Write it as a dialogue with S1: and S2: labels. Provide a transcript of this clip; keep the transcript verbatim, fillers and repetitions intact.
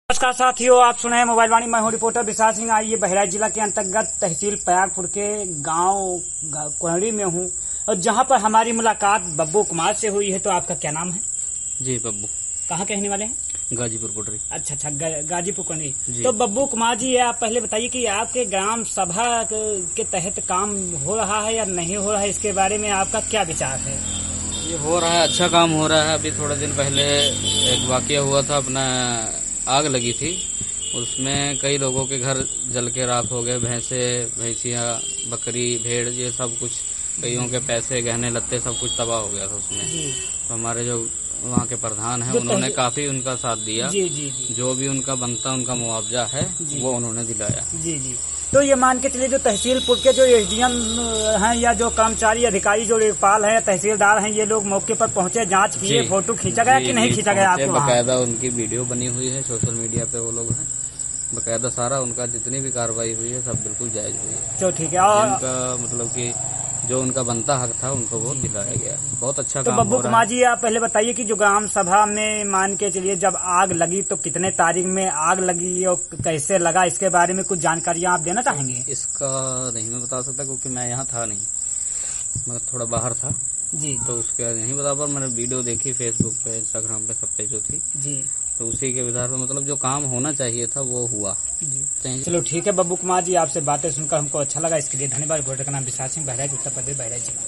S1: नमस्कार साथियों, आप सुने हैं मोबाइल वाणी। मैं हूं रिपोर्टर विशाल सिंह। आइए बहराइच जिला के अंतर्गत तहसील पयागपुर के गांव कोहड़ी में हूं और जहां पर हमारी मुलाकात बब्बू कुमार से हुई है। तो आपका क्या नाम है?
S2: जी बब्बू।
S1: कहाँ कहने वाले हैं?
S2: गाजीपुर कोटरी।
S1: अच्छा अच्छा, गाजीपुर कोटरी। तो बब्बू कुमार जी, आप पहले बताइए कि आपके ग्राम सभा के तहत काम हो रहा है या नहीं हो रहा है, इसके बारे में आपका क्या विचार है?
S2: ये हो रहा है, अच्छा काम हो रहा है। अभी थोड़े दिन पहले एक वाकया हुआ था, अपना आग लगी थी, उसमें कई लोगों के घर जल के राख हो गए। भैंसे, भैंसियां, बकरी, भेड़, ये सब कुछ, कईयों के पैसे, गहने लत्ते, सब कुछ तबाह हो गया था उसमें। तो हमारे जो वहाँ के प्रधान हैं, उन्होंने काफी उनका साथ दिया।
S1: जी जी जी।
S2: जो भी उनका बनता उनका मुआवजा है वो उन्होंने दिलाया।
S1: जी जी। तो ये मान के चलिए, जो तहसीलपुर के जो एसडीएम हैं या जो कर्मचारी अधिकारी, जो लेखपाल हैं या तहसीलदार हैं, ये लोग मौके पर पहुंचे, जांच किए, फोटो खींचा गया कि नहीं खींचा गया? आपको
S2: बकायदा उनकी वीडियो बनी हुई है, सोशल मीडिया पे वो लोग हैं। बकायदा सारा उनका जितनी भी कार्रवाई हुई है सब बिल्कुल जायज हुई है।
S1: तो ठीक है। और
S2: उनका मतलब कि जो उनका बनता हक था उनको वो दिलाया गया। बहुत अच्छा
S1: तो
S2: काम हो
S1: बब्बू
S2: रहा है।
S1: कुमार जी, आप पहले बताइए कि जो ग्राम सभा में मान के चलिए जब आग लगी तो कितने तारीख में आग लगी और कैसे लगा, इसके बारे में कुछ जानकारियां आप देना चाहेंगे?
S2: इसका नहीं मैं बता सकता, क्योंकि मैं यहाँ था नहीं, मैं थोड़ा बाहर था
S1: जी।
S2: तो उसके नहीं बता पर मैंने वीडियो देखी फेसबुक पे, इंस्टाग्राम पे, सब पे जो थी
S1: जी, तो
S2: उसी के विधान में मतलब जो काम होना चाहिए था वो हुआ।
S1: जी। चलो ठीक है बब्बू कुमार जी, आपसे बातें सुनकर हमको अच्छा लगा। इसके लिए धन्यवाद। रिपोर्टर का नाम विशाल सिंह, बहराइच, उत्तर प्रदेश, बहराइच जिला।